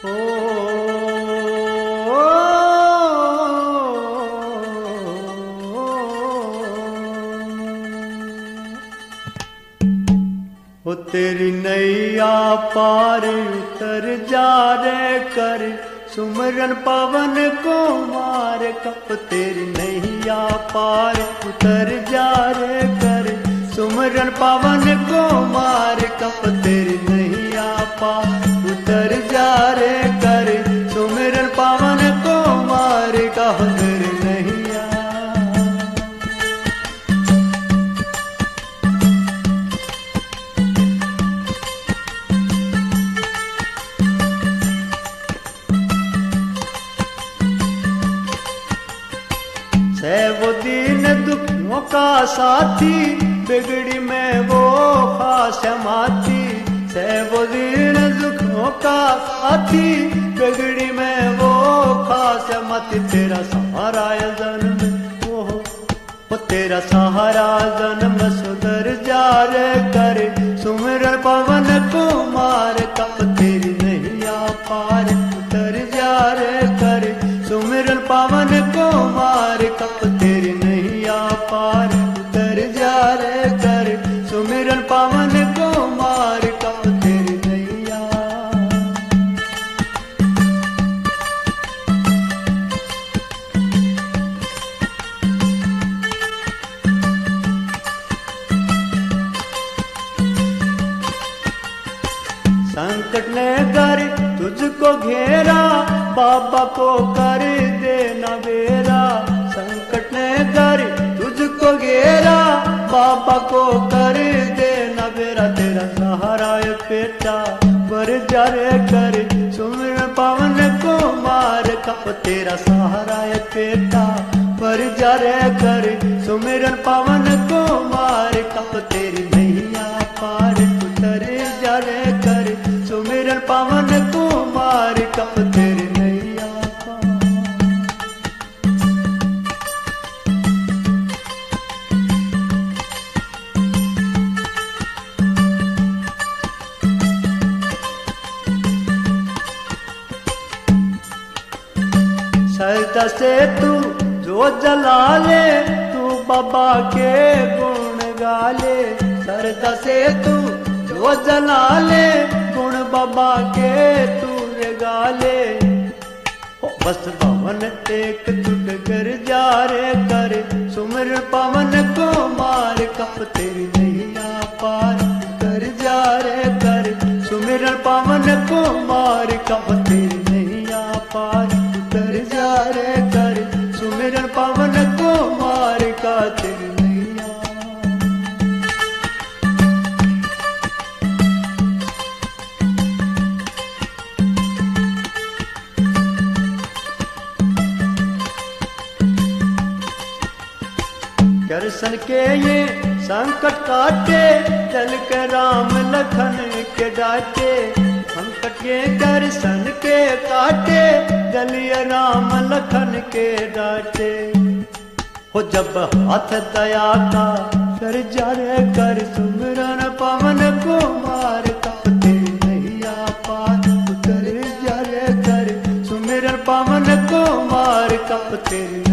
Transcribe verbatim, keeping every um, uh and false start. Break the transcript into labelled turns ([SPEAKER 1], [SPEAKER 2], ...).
[SPEAKER 1] ओ तेरी नैया पार उतर जा रे कर सुमरन पवन को मार कप। तेरी नैया पार उतर जा रे कर सुमरन पवन को मार कप। तेरी नैया पार उतर जा रे कर सुमरन पवन को मार कप। तेरी नैया है वो दीन दुखों का साथी बिगड़ी में वो खास माती। है वो दीन दुखों का साथी बिगड़ी में वो खास माती। तेरा सहारा जन्म वो वो तेरा सहारा जन्म सुधर जा रे कर सुमिरन पवन को मार कप। तेरी नैया पार उतर जा रे कर सुमिरन पवन को मार कप। तेरी नैया पार उतर जा रे कर सुमिरन पवन को मार कप। तेरी नैया संकट ने कर तुझको घेरा बाबा को कर देना बेरा। संकट ने कर तुझको घेरा बाबा को कर देना बेरा। तेरा सहारा बेटा बर जा रे कर सुमिरन पवन को मार कप। तेरा सहारा बेटा बर जा रे कर सुमिरन पवन को मार कप। तेरी नैया पार उतर जा रे कर सुमिरन पवन को मार कप। तेरी नैया सरदा से तू जो जला ले तू बाबा के गुण गा ले। सरदा से तू जो जला ले गुण बाबा के तू रे गा ले। बस भवन एक टूट कर जा रे कर सुमिरन पवन को मार कप। तेरी नैया पार कर जा रे कर सुमिरन पवन को मार कप। तेरी नैया पार कर जा रे कर सुमिरन पवन को मार का। तेरी नैया दर्शन के ये संकट काटे चल के राम लखन के डाटे। संकट के दर्शन के काटे जलिए राम लखन के डाटे। हो जब हाथ दया का कर जा रे कर सुमिरन पवन को मार कप। तेरी नैया पार उतर जा रे कर सुमिरन पवन को मार कप। तेरी